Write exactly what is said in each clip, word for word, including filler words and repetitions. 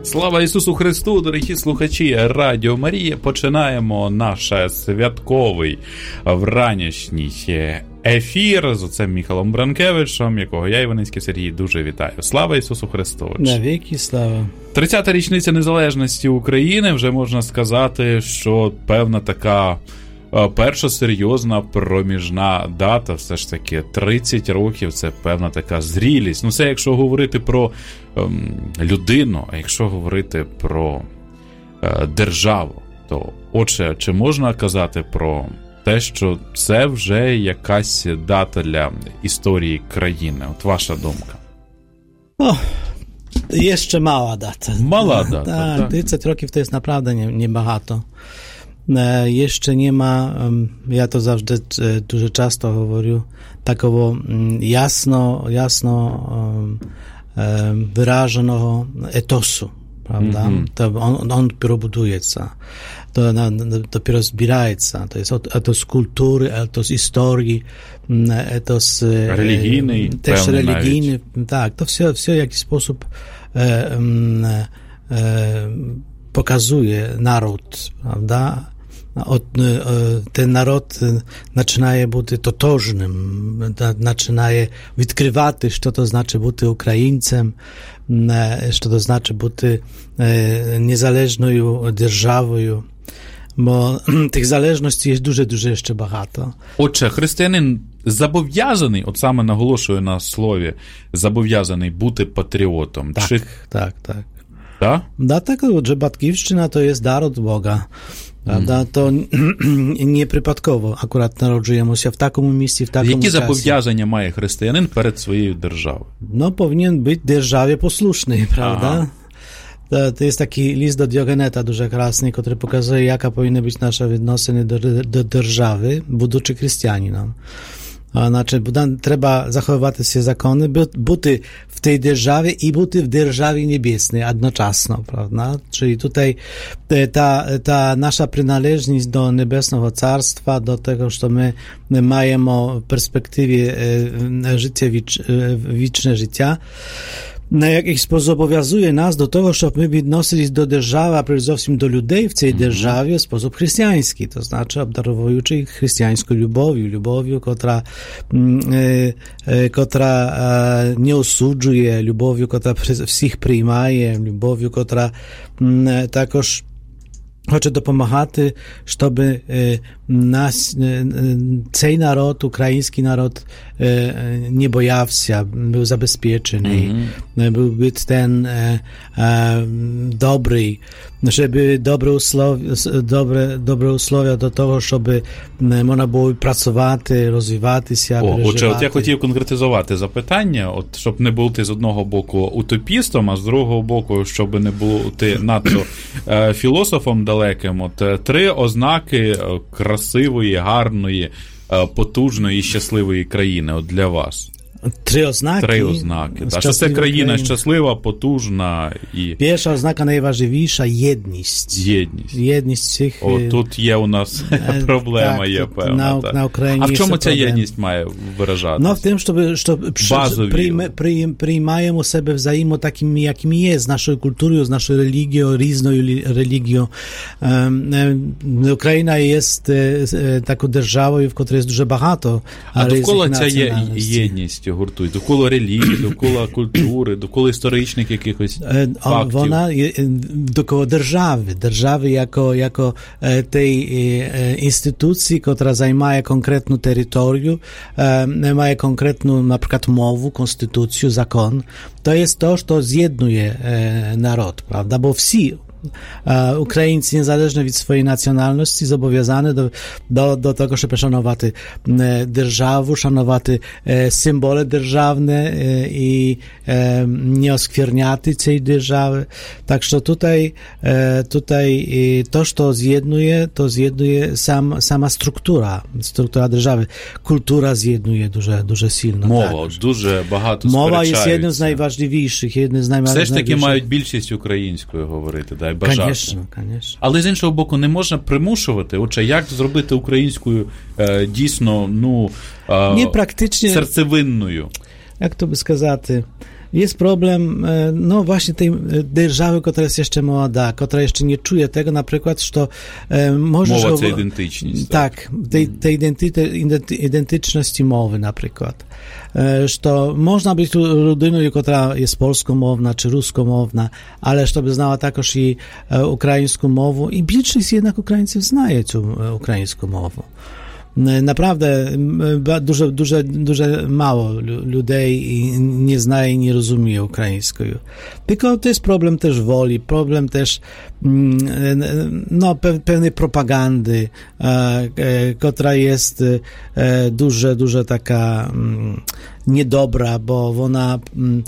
Слава Ісусу Христу, дорогі слухачі Радіо Марія. Починаємо наш святковий вранішній ефір з отцем Міхалом Бранкевичем, якого я, Іваницький Сергій, дуже вітаю. Слава Ісусу Христу! Навіки слава! тридцята річниця незалежності України, вже можна сказати, що певна така перша серйозна проміжна дата, все ж таки тридцять років, це певна така зрілість. Ну це якщо говорити про ем, людину, а якщо говорити про е, державу, то отже, чи можна казати про те, що це вже якась дата для історії країни? От ваша думка. О, jeszcze mała data. Mała data, tak. tak. trzydzieści rokів to jest naprawdę nie, niebahato. Jeszcze nie ma, ja to zawsze дуже часто говорю, такого jasno, jasno wyrażonego etosu, prawda? Mm-hmm. To on, on dopiero buduje się, to dopiero zbiera się, to jest etos kultury, etos historii, etos religijny, też religijny, tak, to wszystko, wszystko w jakiś sposób e, e, e, pokazuje naród, prawda? От, ten naród zaczyna być totożnym, zaczyna odkrywać, co to znaczy być Ukraińcem, co to znaczy być niezależną державою, bo tych zależności jest дуже, дуже jeszcze багато. Отже, християнин зобов'язаний, от саме наголошую на слові, зобов'язаний бути патріотом. Так, Чи... так, tak. Tak? Da, tak, że Batkivszczyna to jest dar od Boga. Prawda? To nieprzypadkowo akurat narodzujemy się w takim miejscu, w takim Які czasie. зобов'язання має християнин перед своєю державою? No, powinien być державі posłuszny, prawda? To, to jest taki list do Diogeneta дуже krasny, który pokazuje, jaka powinny być nasze відносини do, do держави, будучи chrześcijaninem. Znaczy, trzeba zachowywać się zakony, być w tej державі i być w державі niebieskiej jednocześnie, prawda? Czyli tutaj ta, ta nasza przynależność do niebesnego carstwa, do tego, że my, my mamy w perspektywie życia, wieczne życia, na jakiś sposób obowiązuje nas do tego, żeby my odnosili do держави, a przede wszystkim do ludzi w tej державі w sposób chrześcijański, to znaczy obdarowujący ich chrześcijańską lubowią, lubowią, która, e, która e, nie osudzuje, lubowią, która wszystkich przyjmuje, lubowią, która e, takoż хоче допомагати, щоб нас, цей народ, український народ, не боявся, був забезпечений, mm-hmm. був би ten добрий, щоб добре условия, добре, добре условия до того, щоб можна було працювати, розвиватися, О, переживати. Отже, от я хотів конкретизувати запитання, от щоб не бути з одного боку утопістом, а з другого боку, щоб не бути надто е, філософом далеким. От три ознаки красивої, гарної, потужної, щасливої країни от для вас. Три ознаки? Три ознаки. Та, що це країна країн. щаслива, потужна і... Перша ознака найважливіша – єдність. Єдність. Єдність всіх... О, тут є у нас проблема, так, є певна. На, на Україні а в чому ця проблем. єдність має виражатися? No w tym, żeby, żeby przyjm, przyjm, przyjmujemy sobie wzajemnie takimi, jakimi jest, z naszą kulturą, z naszą religią, różną religią. Um, um, Ukraina jest e, taką державою, w której jest dużo багато. А довкола ця є, єдність гуртують? Довкола релігії, довкола культури, довкола історичних якихось фактів? Вона довкола держави. Держави jako, jako tej instytucji, która zajmuje konkretną terytorię, ma konkretną na przykład mowę, konstytucję, zakon. To jest to, co zjednuje naród, prawda? Bo wszyscy Ukraińcy, niezależnie od swojej nacjonalności, zobowiązane do, do, do tego, żeby szanować державу, szanować symbole державne i nie oskверняć tej держаwy. Także tutaj, tutaj to, co zjednuje, to zjednuje sam, sama struktura, struktura держави. Kultura zjednuje дуже, дуже silno. Мова, tak. Дуже багато Мова є сперечаються. одним з найважливіших, одним з найважливіших. Все ж таки мають більшість українською говорити, дай бажати. Конечно, конечно. Але з іншого боку, не можна примушувати. Отже, як зробити українською е, дійсно, ну, е, не практично, серцевинною? Як то би сказати, jest problem, no właśnie tej держави, która jest jeszcze młoda, która jeszcze nie czuje tego, na przykład, że może... Mowa to identyczność. Tak, tej, tej identy, identyczności mowy, na przykład. Że można być ludynою, która jest polskomowna czy ruskomowna, ale żeby znała także i ukraińską mowę i większość jednak Ukraińców znaje tą ukraińską mowę. Naprawdę dużo, dużo, dużo mało ludzi nie zna i nie rozumie ukraińskiego. Tylko to jest problem też woli, problem też no, pewnej propagandy, która jest dużo, dużo taka niedobra, bo ona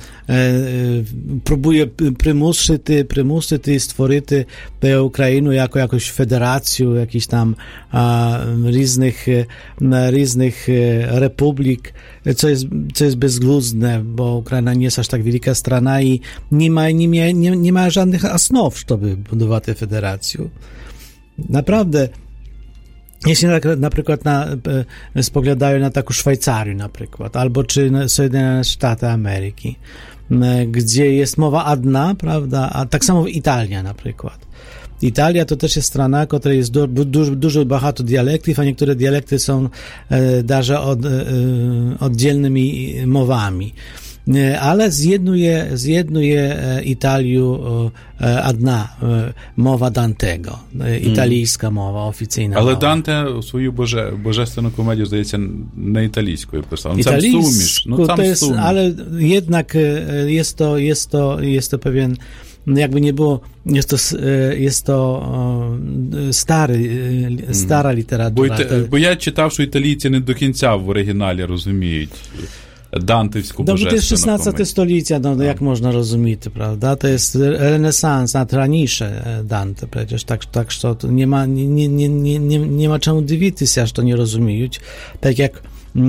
próbuje przymuszyć, przymuszyć stworzyć tę Ukrainę jako jakąś federację, jakichś tam różnych, różnych republik, co jest, co jest bezgluzne, bo Ukraina nie jest aż tak wielka strona i nie ma, nie, nie, nie ma żadnych osnów, żeby budować tę federację. Naprawdę, jeśli na, na przykład na, spoglądają na taką Szwajcarię na przykład, albo czy Zjednoczone Stany Ameryki, gdzie jest mowa jedna, prawda, a tak samo Italia na przykład. Italia to też jest strona, w której jest du, du, dużo bahato dialektów, a niektóre dialekty są e, darze od, e, oddzielnymi mowami. Ale zjednuje, zjednuje Italię jedna mowa Dantego, italijska mowa, oficjalna Ale mowa. Данте свою боже, божественну комедію, здається, не італійською писав. Ну, там суміш. Ну, там to jest, sumierz. ale jednak jest to, jest to, jest to pewien, jakby nie było, jest to, jest to stary, stara literatura. Бо, бо я читав, що італійці не до кінця в оригіналі розуміють Dantowską Dobrze, to jest bожественną szesnastne stulecia, no, no jak można rozumieć, prawda? To jest renesans, nawet raniejsze Dante przecież, tak, tak że to nie ma, nie, nie, nie, nie, nie ma czemu dziwić się, że to nie rozumieją. Tak jak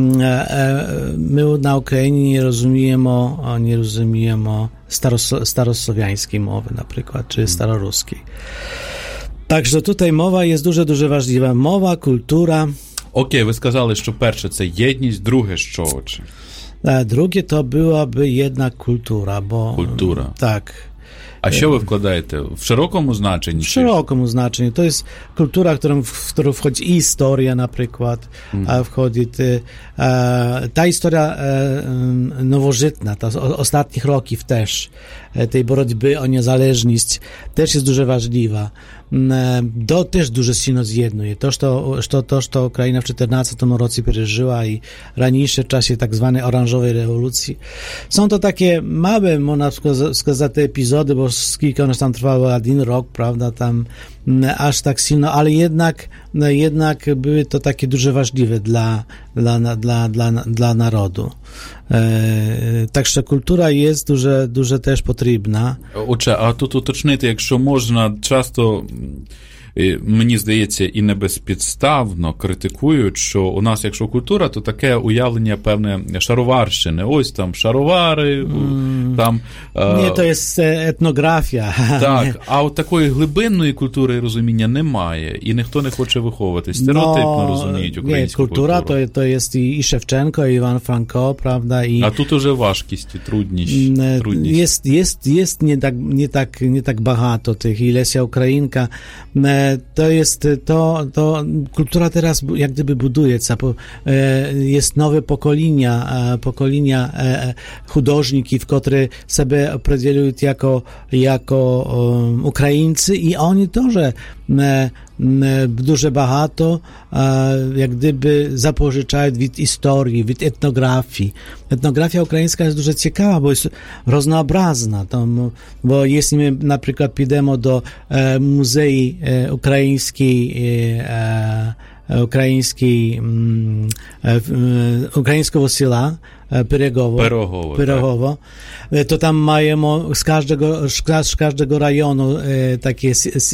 my na Ukrainie nie rozumiemy, nie rozumiemy staros, starosłowiańskiej mowy na przykład, czy staroruskiej. Także tutaj mowa jest дуже, дуже важлива. Mowa, kultura. Окей, ви сказали, що перше це єдність, друге що? Чи? Drugie to byłaby jednak kultura, bo... Kultura. Tak. A що ви вкладаєте? W szerokim znaczeniu? W szerokim znaczeniu. To jest kultura, w którą, w którą wchodzi i historia na przykład, mm. a wchodzi ty, e, ta historia e, nowożytna, ta, o, ostatnich roków też, e, tej borotьби o niezależność też jest дуже ważliwa. To też dużo silno zjednuje. To, że to, to, że Ukraina w czternastym roku przeżyła i raniejsze w czasie tak zwanej oranżowej rewolucji. Są to takie małe, można сказать, te epizody, bo kilka one tam trwały jeden rok, prawda, tam aż tak silno, ale jednak, jednak były to takie дуже ważliwe dla, dla, dla, dla, dla narodu. E, także kultura jest дуже, дуже też potrzebna. Отже, а тут уточнити, якщо можна, часто, мені здається, і не безпідставно критикують, що у нас, якщо культура, то таке уявлення певне шароварщини. Ось там шаровари, mm. там... Ні, то є етнографія. Так, а от такої глибинної культури і розуміння немає, і ніхто не хоче виховувати. Стереотипно no, розуміють українську nie, kultura культуру. To, to jest i, i Szewczenko, i Iwan Franko, prawda? I, a тут уже важкість і трудність. трудність. Jest, jest, jest nie, tak, nie, tak, nie tak багато tych. I Lesia Ukrainka, to jest to, to kultura teraz jak gdyby buduje, jest nowe pokolenia, pokolenia художників, które sobie определяют jako, jako um, Ukraińcy i oni тоже дуже багато jak gdyby zapożyczają od historii, od etnografii. Etnografia ukraińska jest дуже ciekawa, bo jest różnorodna. Bo jeśli my na przykład pójdziemy do e, Muzeum e, Ukraińskiej e, Ukraińskiej e, e, Ukraińskiego Sela Pyregowo, Pyrogowo, Pyrogowo tak. To tam mają z każdego, z każdego rejonu takie,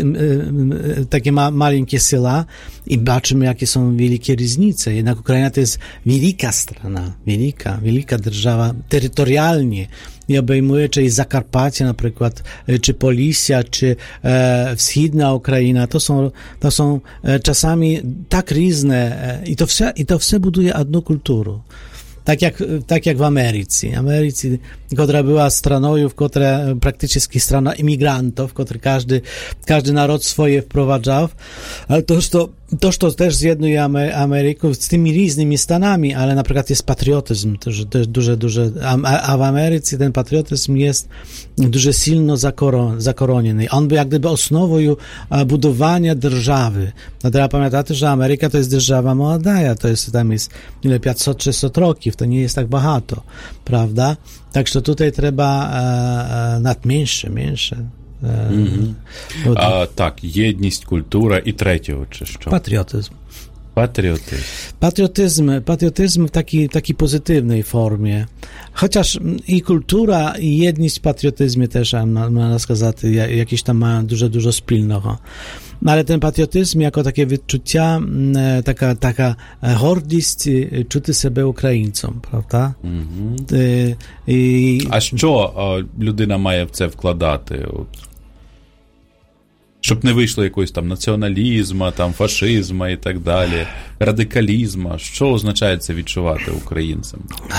takie ma, maleńkie sela i zobaczymy, jakie są wielkie różnice. Jednak Ukraina to jest wielka strona, wielka, wielka держава terytorialnie i obejmuje, czy Zakarpacie na przykład, czy Polisia, czy e, wschodnia Ukraina. To są, to są e, czasami tak różne e, i to wse, i to wse buduje jedną kulturę. tak jak, tak jak w Ameryce. Ameryce, która była stroną, która praktycznie strona imigrantów, który każdy, każdy naród swoje wprowadzał, ale to, to, to, to też zjednuje Amerykę z tymi różnymi stanami, ale na przykład jest patriotyzm, to jest duże, duże, a, a w Ameryce ten patriotyzm jest дуже silno zakoronjeny. On by jak gdyby osnową budowania держави. No trzeba pamiętać, że Ameryka to jest держава młoda, to jest tam jest ile pięćset sześćset roków, to nie jest tak багато, prawda? Także tutaj trzeba e, e, nad mniejsze, mniejsze. E, mm-hmm. Od... A, tak, jedność, kultura i trzeciego, czy co? Patriotyzm. Patriotyzm. Patriotyzm, patriotyzm w takiej, takiej pozytywnej formie. Chociaż i kultura, i jedność w patriotyzmie też, można сказать, jakieś tam mają dużo, dużo wspólnego. Ale ten patriotyzm jako takie wyczucia, taka, taka гордість czuty себе українцем, правда? Mm-hmm. I, i... А що людина має в це вкладати? От. Щоб не вийшло якогось там націоналізму, там фашизму і так далі, радикалізму. Що означає це відчувати українцям?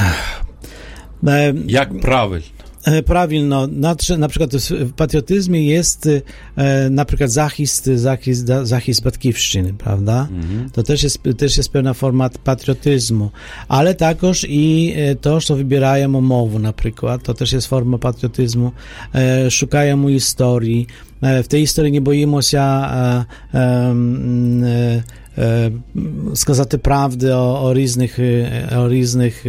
Як правильно? Prawilno, na, na przykład w patriotyzmie jest e, na przykład zachist, zachist, zachist Batkivszczyny, prawda? Mm-hmm. To też jest, też jest pewna forma patriotyzmu, ale także i to, że wybierają mowę na przykład, to też jest forma patriotyzmu, e, szukają historii, e, w tej historii nie boimy się e, e, e, сказать prawdy o, o różnych, o różnych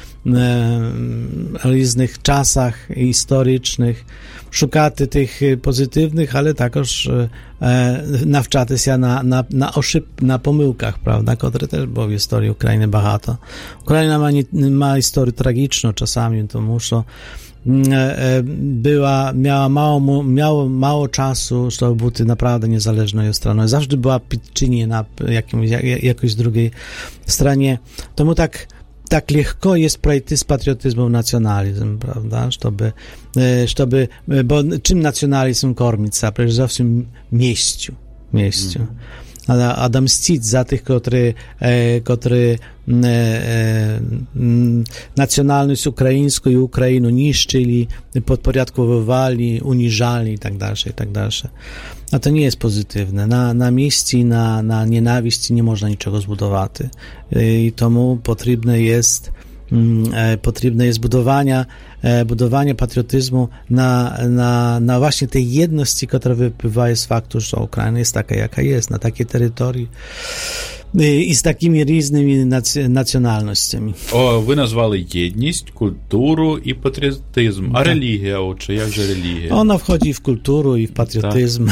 o różnych czasach historycznych, szukać tych pozytywnych, ale także e, nawczać się na, na, na, oszyb, na pomyłkach, prawda, które też było w historii Ukrainy багато. Ukraina ma, nie, ma historię tragiczną czasami, to muszą była, miała mało, miało mało czasu, żeby być naprawdę niezależną stroną. Zawsze była podczynie na jakimś, jakiejś drugiej stronie. Tomu tak tak lekko jest przejść z patriotyzmu w nacjonalizm, prawda, żeby, żeby, bo czym nacjonalizm kormić się? Przede wszystkim mieściu, mieściu. Mm. A, a mścić za tych, którzy, e, którzy e, e, nacjonalność ukraińską i Ukrainę niszczyli, podporządkowywali, uniżali i tak dalej, i tak dalej. A to nie jest pozytywne. Na, na mieści, na, na nienawiści nie można niczego zbudować. I tomu potrzebne jest e, potrzebne jest budowania, e, budowanie patriotyzmu na, na, na właśnie tej jedności, która wypływa z faktu, że Ukraina jest taka, jaka jest, na takiej terytorii i z takimi różnymi nac- nacjonalnościami. O, ви назвали єдність, культуру і патріотизм. А релігія, отже, як же релігія? Ona wchodzi w kulturę i w patriotyzm.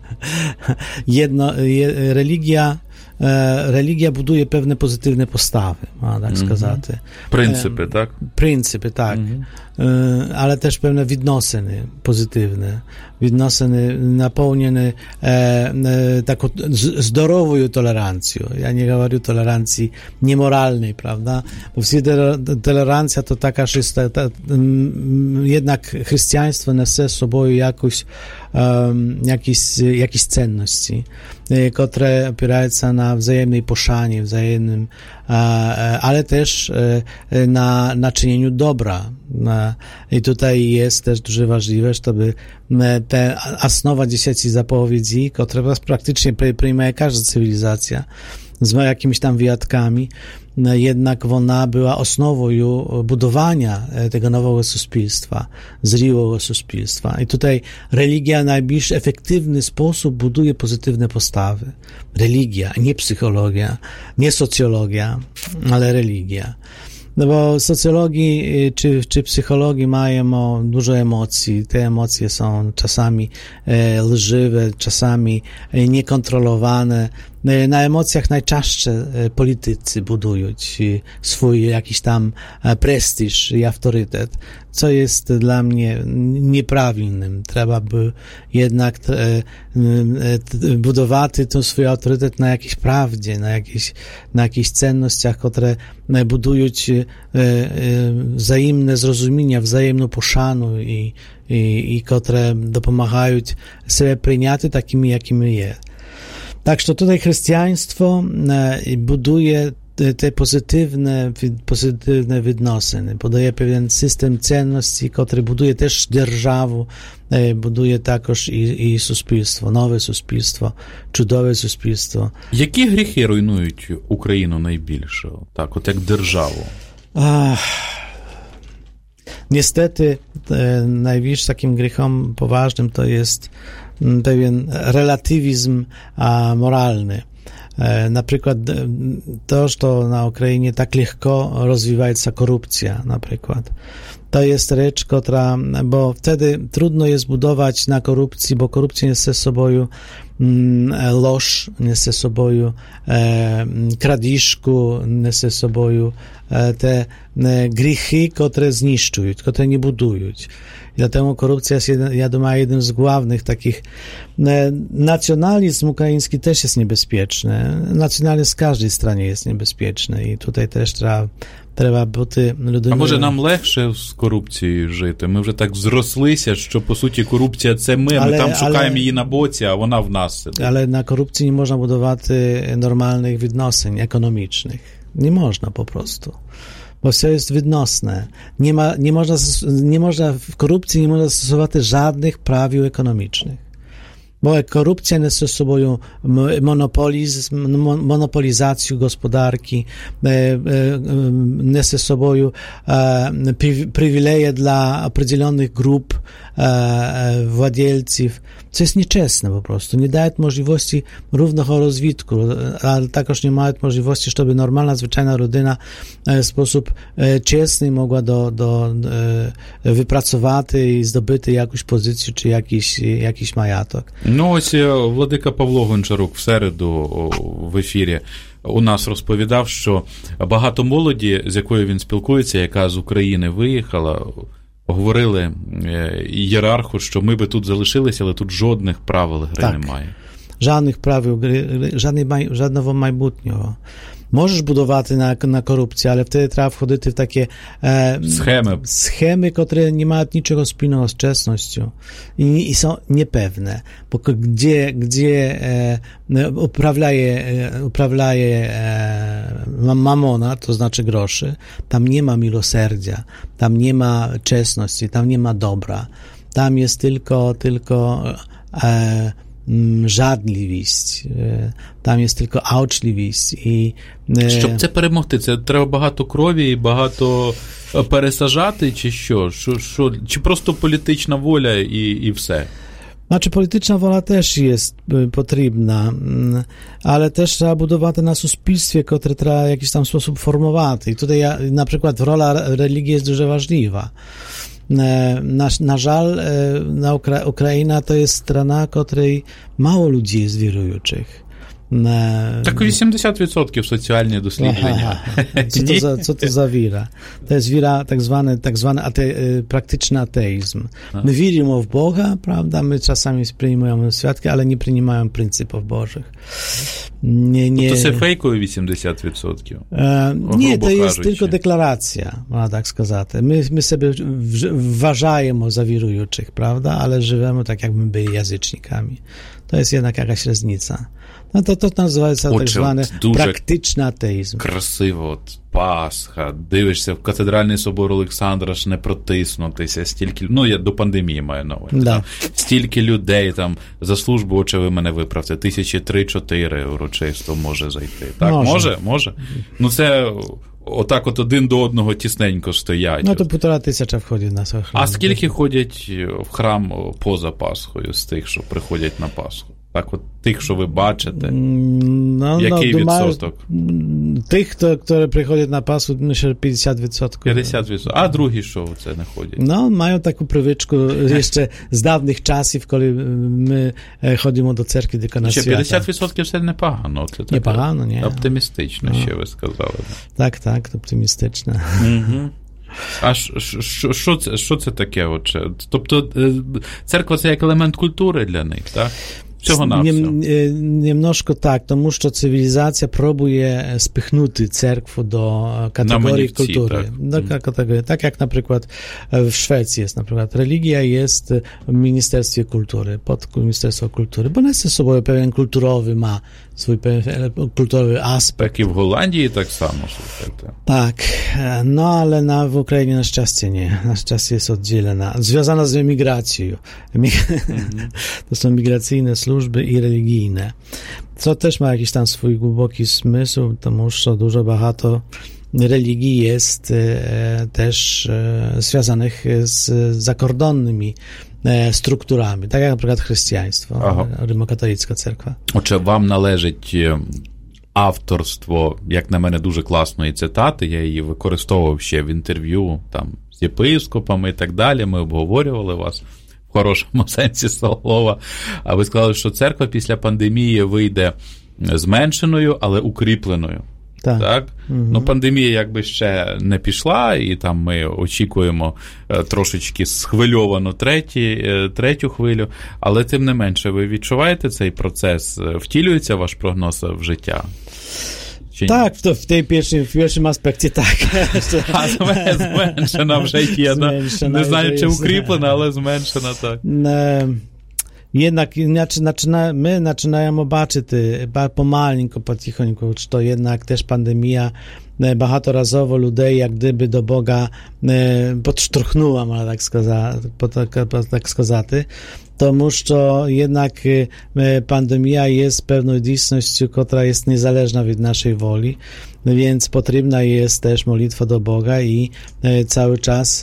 Jedno, je, religia E, religia buduje pewne pozytywne postawy, ma tak mm-hmm. сказати. Pryncypy, tak? Pryncypy, tak. Mm-hmm. E, ale też pewne відносини pozytywne. Відносини napełnione e, e, taką z, zdrową tolerancją. Ja nie mówię tolerancji niemoralnej, prawda? Bo tolerancja to taka, że ta, ta, m, jednak chrześcijaństwo niesie z sobą jakoś, um, jakieś, jakieś cenności, e, które opierają się na wzajemnej poszanie, wzajemnym, ale też na, na czynieniu dobra. I tutaj jest też dużo ważliwe, żeby te osnowa dziesięciu zapowiedzi, które praktycznie przyjmuje każda cywilizacja, z jakimiś tam wyjątkami, jednak ona była osnową budowania tego nowego społeczeństwa, zrywego społeczeństwa. I tutaj religia w najbardziej efektywny sposób buduje pozytywne postawy. Religia, nie psychologia, nie socjologia, ale religia. No bo socjologii czy, czy psychologii mają dużo emocji. Te emocje są czasami e, lżywe, czasami e, niekontrolowane. E, na emocjach najczęściej e, politycy budują swój jakiś tam e, prestiż i autorytet, co jest dla mnie nieprawilnym. Trzeba by jednak e, e, budować ten swój autorytet na jakiejś prawdzie, na jakichś, na jakichś cennościach, które budują e, e, wzajemne zrozumienia, wzajemną poszanu i, i, i które dopomagają sobie przyjąć takimi, jakimi jest. Tak, że tutaj chrześcijaństwo buduje te pozytywne, pozytywne відносини, podaje pewien system cenności, który buduje też державу, buduje також і, і суспільство, нове суспільство, чудове суспільство. Які гріхи руйнують Україну найбільше, так, от як державу? Ach, niestety największym takim grzechem poważnym to jest pewien relatywizm moralny. Na przykład to, że na Ukrainie tak lekko rozwija się korupcja, na przykład. To jest rzecz, która, bo wtedy trudno jest budować na korupcji, bo korupcja niesie z sobą loż, niesie z sobą kradiszku, niesie z sobą te grzechy, które zniszczują, które nie budują. I dlatego korupcja jest, ja думаю, jednym z głównych takich. Nacjonalizm ukraiński też jest niebezpieczny. Nacjonalizm w każdej stronie jest niebezpieczny i tutaj też trzeba Треба бути людиною. А може нам легше з корупцією жити? Ми вже так зрослися, що, по суті, корупція – це ми, але, ми там шукаємо але, її на боці, а вона в нас сидить. Але на корупції не можна будувати нормальних відносин економічних. Не можна по-prostu. Bo все jest відносне. Nie, ma, nie, można, nie można, w korupcji nie można stosować żadnych prawił ekonomicznych. Bo korupcja niesie z sobą monopolizm, monopolizację gospodarki, niesie z sobą przywileje dla określonych grup władzelców, co jest nieczesne po prostu. Nie daje możliwości równego rozwitku, ale także nie ma możliwości, żeby normalna, zwyczajna rodzina w sposób czesny mogła do, do, wypracować i zdobyć jakąś pozycję czy jakiś, jakiś majatok. Ну, ось владика Павло Гончарук в середу в ефірі у нас розповідав, що багато молоді, з якою він спілкується, яка з України виїхала, говорили ієрарху, що ми би тут залишилися, але тут жодних правил гри так. немає. Żadnych praw, żadnej, żadnego майбутнього. Możesz budować na, na korupcji, ale wtedy trzeba wchodzić w takie e, schemy, schemy, które nie mają niczego wspólnego z czesnością i, i są niepewne, bo gdzie, gdzie e, uprawiaje, e, uprawiaje e, mamona, to znaczy groszy, tam nie ma miłosierdzia, tam nie ma czesności, tam nie ma dobra, tam jest tylko, tylko e, жадливість, там є тільки аучливість. І, щоб це перемогти, це треба багато крові і багато пересажати, чи що? Що, що? Чи просто політична воля і, і все? Znaczy, polityczna wola też jest potrzebna, ale też trzeba budować na suspilstwie, które trzeba w jakiś tam sposób formować. I tutaj ja, na przykład rola religii jest dużo ważliwa. Na, na żal na Ukra- Ukraina to jest strona, której mało ludzi jest wierujących. Так вісімдесят відсотків соціальні дослідження. Co to za, co to za wira? To jest wira tak zwany, tak zwany ate, praktyczny ateizm. My wierzymy w Boga, prawda? My czasami przyjmujemy świadki, ale nie przyjmujemy pryncypów bożych. Nie, nie... To це фейкові вісімдесят відсотків? E, nie, to jest tylko deklaracja, można tak сказать. My, my sobie uważajemy za wierujących, prawda? Ale żyjemy tak, jakby byli języcznikami. To jest jednak jakaś różnica. No to, to називається так званий практичний атеїзм. Красиво, от Пасха, дивишся в катедральний собор Олександра, ж не протиснутися, стільки, ну, я до пандемії маю на увазі, да. стільки людей там за службу, оче ви мене виправте, тисячі три-чотири урочисто може зайти. Так, може? Може? може? Ну, це... Отак от один до одного тісненько стоять. Ну, то півтора тисяча входить на свій храм. А скільки ходять в храм поза Пасхою з тих, що приходять на Пасху? Так от тих, що ви бачите, no, який no, відсоток? Тих, хто, хто приходять на Пасху, myślę, п'ятдесят відсотків. п'ятдесят відсотків. А другі що в це не ходять? No, mają taką prywyczku jeszcze z dawnych czasów, kiedy my chodzimy do cerkwi tylko na święta. п'ятдесят відсотків це непогано. Це nie pogano, nie. Оптимістично, no. ще ви сказали. Так, так, оптимістично. Угу. А що, що, це, що це таке? Отже? Тобто церква – це як елемент культури для них, так? Всього-навсього. Немножко так, тому що цивілізація пробує спихнути церкву до категорії культури. Так. Do kategorii. Tak jak na przykład w Szwecji jest na przykład religia jest w Ministerstwie Kultury, pod Ministerstwo Kultury, bo ona jest sobą pewien kulturowy, ma swój pewien kulturowy aspekt. Tak i w Holandii tak samo. Słuchajcie. Tak, no ale na, w Ukrainie na szczęście nie. Na szczęście jest oddzielona, związana z emigracją. Mm-hmm. To są migracyjne służby i religijne. Co też ma jakiś tam swój głęboki smysł, тому що дуже багато religii jest e, też e, związanych z zakordonnymi e, strukturami, tak jak na przykład chrześcijaństwo, Ага. римокатолицька церква. Отже, вам належить авторство, як на мене, дуже класної цитати, я її використовував ще в інтерв'ю там з єпископами і так далі, ми обговорювали вас в хорошому сенсі слова, а ви сказали, що церква після пандемії вийде зменшеною, але укріпленою. Так. Так? Угу. Ну, пандемія якби ще не пішла, і там ми очікуємо трошечки схвильовано треті, третю хвилю, але тим не менше, ви відчуваєте цей процес? Втілюється ваш прогноз в життя? Так, в, в, tej pierwszym, w pierwszym aspekcie tak. А зменшена вже є. Не знаю, чи укріплена, але зменшена, так. Jednak zaczyna, my zaczynamy zobaczyć pomalinko, potichonьку, że jednak też pandemia багаторазово людей як gdyby do Boga podszturchnęła, można tak, skaza, tak сказати, тому що jednak pandemia jest pewną dійсністю, która jest niezależna od naszej woli, więc potrzebna jest też modlitwa do Boga i cały czas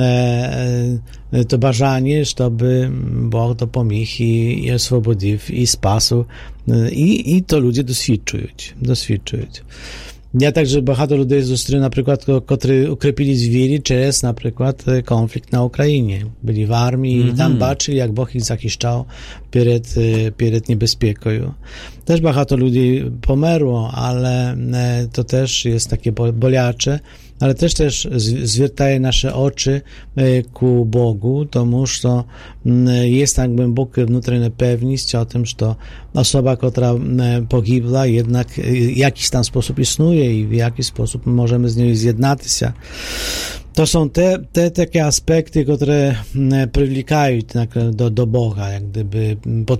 to bażanie, żeby Bóg dopomógł i, i oswobodził i spasł i, i to ludzie doświadczują, doświadczują. Ja także багато людей зустрів, наприклад, котрі укріпились в вірі через, наприклад, конфлікт на Україні. Були в армії, mm-hmm. і там бачили, як Бог їх захищав перед, перед небезпекою. Теж багато людей померло, ale to też jest takie bolяче, ale też też zwiertaje nasze oczy ku Bogu, тому що jest tak głęboka wewnętrzna pewność o tym, że osoba, która pogibła, jednak w jakiś tam sposób istnieje i w jakiś sposób możemy z nią zjednać się. To są te, te takie aspekty, które przywlekają do, do Boga, jak gdyby pod,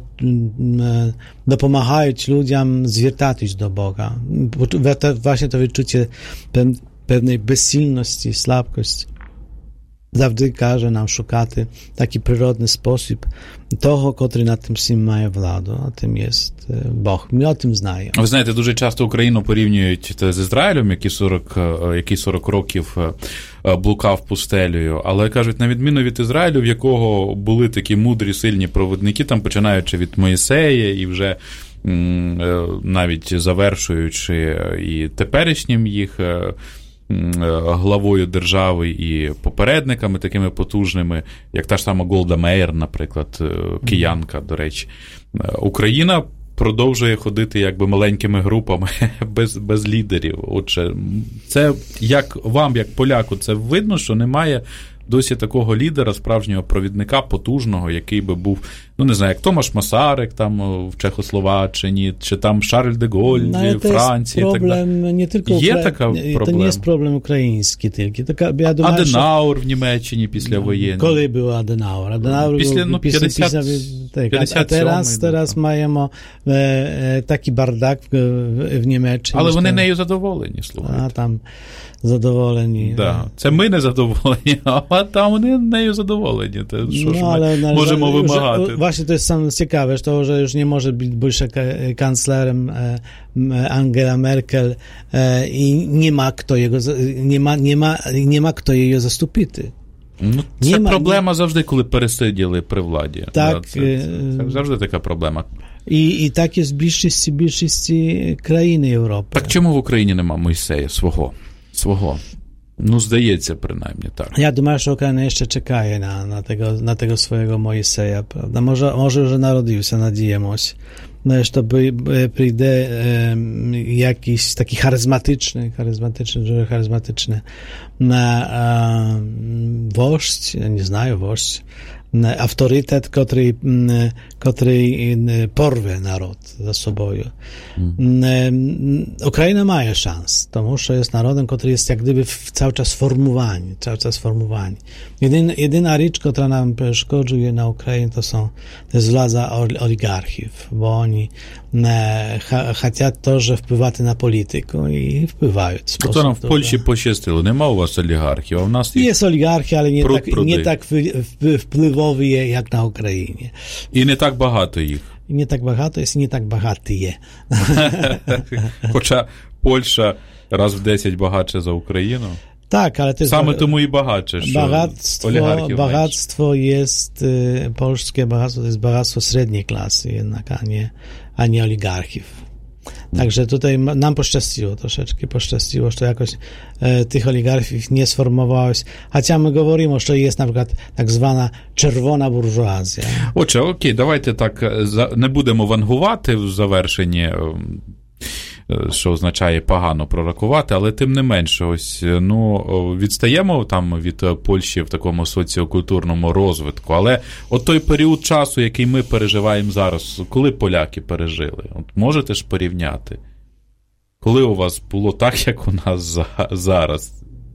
dopomagają ludziom zwiertać się do Boga. Właśnie to wyczucie pewnej bezsilności, słabkości zawsze każe nam szukać taki przyrodny sposób того, котрий над тим всім має владу, а тим є Бог. Ми о тим знаємо. Ви знаєте, дуже часто Україну порівнюють з Ізраїлем, який сорок, який сорок років блукав пустелею, але кажуть, на відміну від Ізраїлю, в якого були такі мудрі, сильні провідники, там починаючи від Моїсея і вже навіть завершуючи і теперішнім їх главою держави і попередниками такими потужними, як та ж сама Голда Меїр, наприклад, киянка, до речі. Україна продовжує ходити якби маленькими групами, без, без лідерів. Отже, це як вам, як поляку, це видно, що немає досі такого лідера, справжнього провідника, потужного, який би був, ну не знаю, як Томаш Масарик там в Чехословаччині, чи там Шарль де Голь в Франції. Problem, tak nie tylko Є Ukra... така проблема? To nie jest problem ukraiński tylko. Taka, ja думаю, Аденаур в Німеччині після воєнної. Коли був Аденаур? Аденаур після, був ну, після, п'ятдесят, після, так, п'ятдесят а teraz, сьомий, teraz да, маємо e, taki bardак в, в Німеччині. Але вони що... нею задоволені, слухайте. А там задоволені. Да. Це ми не задоволені, а там вони нею задоволені. То що no, ж ми ale, можемо że, вимагати? Że, właśnie to jest sam ciekawe, to, że już nie może być больше kanclerem e, Angela Merkel e, i nie ma kto jego, nie ma, nie ma, nie ma kto її заступити. Ну, це Нема, проблема ні... завжди, коли пересиділи при владі. Так, да, це, це, це завжди така проблема. І, і так є в більшості, більшості країн Європи. Так чому в Україні нема Мойсея свого? Свого? Ну, здається, принаймні, так. Ja думаю, що Україна ще чекає на, на, tego, на tego swojego Mojseja, prawda? Może, może już narodził się, надіємось, щоб прийде e, jakiś taki charyzmatyczny, charyzmatyczny, дуже charyzmatyczny e, wождь, nie знаю, wождь, autorytet, który, który porwie naród za sobą. Hmm. Ukraina ma szans, тому що jest narodem, który jest jak gdyby cały czas formowany, cały czas formowany. Jedyna, jedyna rzecz, która nam przeszkodzuje na Ukrainie, to są to jest władza oligarchów, bo oni chcą to, że wpływają na politykę i wpływają. To nam w Polsce pościło, nie ma u was oligarchii, a u nas jest oligarchia, ale nie tak, nie tak wpływowy jak na Ukrainie. I nie tak багато їх. І не так багато, і не так багато є. Хоча Польща раз в десять багатша за Україну. Tak, ale to jest Same to mój багатше, що bogactwo, bogactwo jest, polskie bogactwo to jest bogactwo średniej klasy jednak, a nie, a nie oligarchów. Także tutaj nam poszczęściło troszeczkę, poszczęściło, że jakoś e, tych oligarchów nie sformowałeś. Chociaż my mówimy, że jest na przykład tak zwana czerwona буржуазія. Отже, окей, давайте так, не будемо вангувати в завершенні, що означає погано пророкувати, але тим не менше, ось, ну, відстаємо там від Польщі в такому соціокультурному розвитку, але от той період часу, який ми переживаємо зараз, коли поляки пережили, от можете ж порівняти? Коли у вас було так, як у нас зараз?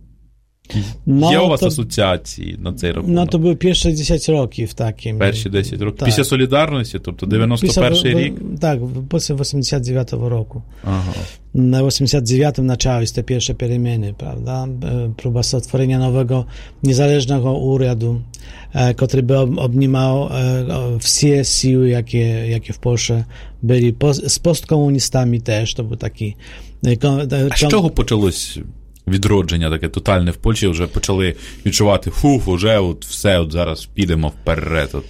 No, Є у вас to, асоціації на цей рахунок? No to były pierwsze dziesięć rokів takim. Перші десять років. Так. Після Солідарності, тобто дев'яносто перший рік? Tak, после osiemdziesiąt dziewiątego roku. Ага. Na osiemdziesiąt dziewiątym zaczęły się te pierwsze przemiany, prawda? Próba stworzenia nowego, niezależnego urzędu, który by obнимał wszystkie siły, jakie, jakie w Polsce byli. Z postkomunistami też, to był taki... А з чого почалось відродження таке тотальне в Польщі? Вже почали відчувати, фуф, уже от все, от зараз підемо вперед. От.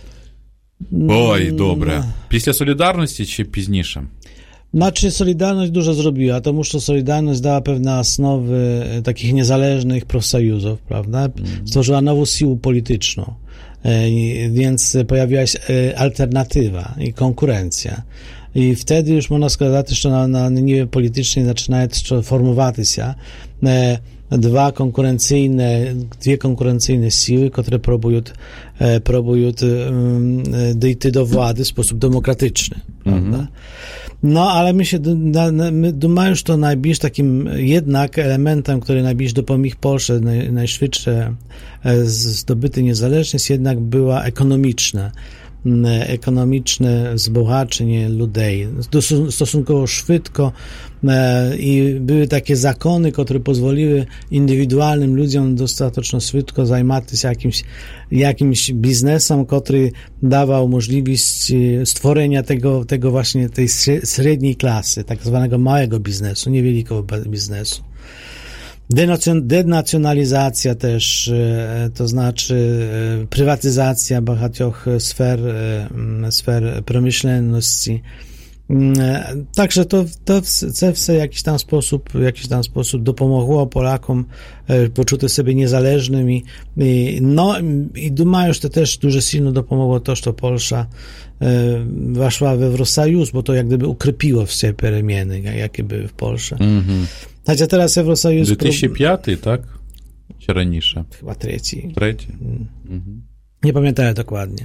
Ой, добре. Після Солідарності чи пізніше? Znaczy, Solidarność dużo zrobiła, to że Solidarność dała pewne osnowy takich niezależnych profsojuzów, prawda? Mm. Stworzyła nową siłę polityczną, więc pojawiła się alternatywa i konkurencja. I wtedy już można сказати, że na, na niwie politycznej zaczynają formować się dwa konkurencyjne, dwie konkurencyjne siły, które próbują, próbują dojść do władzy w sposób demokratyczny, prawda? Mm-hmm. No, ale my się, my думаю, że to najbliż takim jednak elementem, który najbliż dopomógł Polsce, naj, najszybsze zdobyty niezależność, jednak była ekonomiczna. Ekonomiczne wzbogacenie ludzi stosunkowo szybko i były takie zakony, które pozwoliły indywidualnym ludziom dostatecznie szybko zajmować się jakimś, jakimś biznesem, który dawał możliwość stworzenia tego, tego właśnie tej średniej klasy, tak zwanego małego biznesu, niewielkiego biznesu. Denacjonalizacja też, to znaczy prywatyzacja багатьох sfer, sfer przemysłowności. Także to, to w jakiś tam sposób, w jakiś tam sposób dopomogło Polakom poczuć sobie niezależnymi. No i думаю, że to też dużo silno dopomogło to, że Polska weszła w Eurosojus, bo to jak gdyby ukrypiło wszystkie przemiany, jakie były w Polsce. Mm-hmm. Chociaż teraz Eurosojus... дві тисячі п'ятий, tak? Czy раніше? Chyba trzeci. Trzeci? Mm-hmm. Nie pamiętam dokładnie.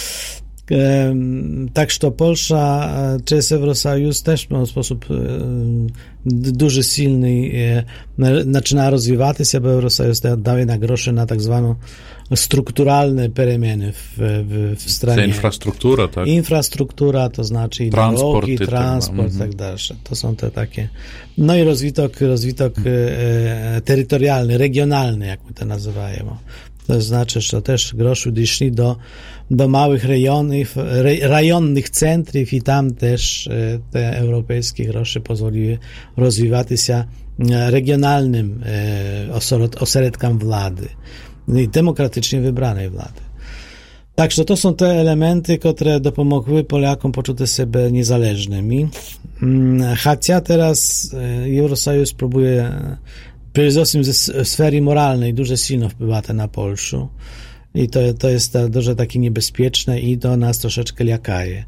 Tak, że Polska przez Eurosojus też w sposób duży, silny zaczyna rozwijać się, bo Eurosojus daje na grosze na tak zwaną strukturalne przemiany w, w, w stronie. Infrastruktura, tak? Infrastruktura, to znaczy i drogi, transport, tak, tak dalej. To są te takie. No i rozwitok, rozwitok e, terytorialny, regionalny, jak my to nazywamy. To znaczy, że też groszy doszli do, do małych rejonów, rejonnych centrów i tam też te europejskie grosze pozwoliły rozwijać się regionalnym ośrodkom władzy i demokratycznie wybranej władzy. Także to są te elementy, które dopomogły Polakom poczuć siebie niezależnymi. Chociaż teraz Eurosojus próbuje przede wszystkim ze sfery moralnej dużo silno wpływa na Polskę i to, to jest dużo takie niebezpieczne i to nas troszeczkę lakaje.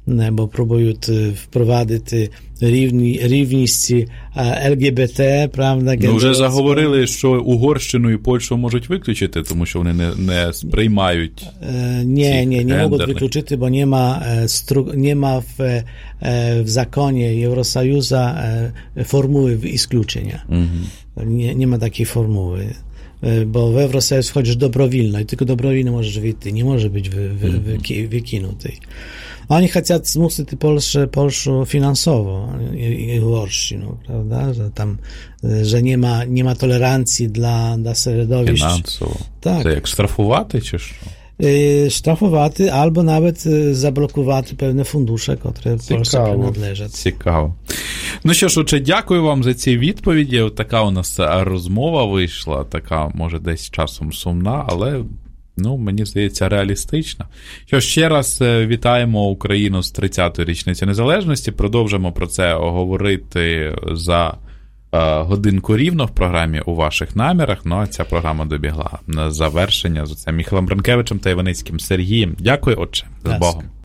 бо пробують впровадити рівні, рівність ел ге бе те, правда? Ну, вже заговорили, що Угорщину і Польщу можуть виключити, тому що вони не, не сприймають е, Ні, ні, не можуть виключити, бо нема, нема в, в законі Євросоюзу формули ісключення. Угу. Nie, nie ma takiej formuły, bo w Eurosojus wchodzisz dobrowolno i tylko dobrowolnie możesz wyjść, nie może być wy, wy, wy, wykinuty. Oni chcą zmusić Polskę, Polskę finansowo i Uгорщину, prawda, że tam, że nie ma, nie ma tolerancji dla, dla środowisk. Finansowo. Tak. To jak штрафувати чи що? Штрафувати або навіть заблокувати певні фундуші, які Польщі принадлежать. Цікаво. Ну що ж, отже, дякую вам за ці відповіді. От така у нас розмова вийшла, така, може, десь часом сумна, але, ну, мені здається, реалістична. Що ж, ще раз вітаємо Україну з тридцятою річницею незалежності. Продовжимо про це говорити за годинку рівно в програмі «У ваших намірах». Ну, а ця програма добігла на завершення з оцем Міхалом Бранкевичем та Іваницьким Сергієм. Дякую, отче. З Богом.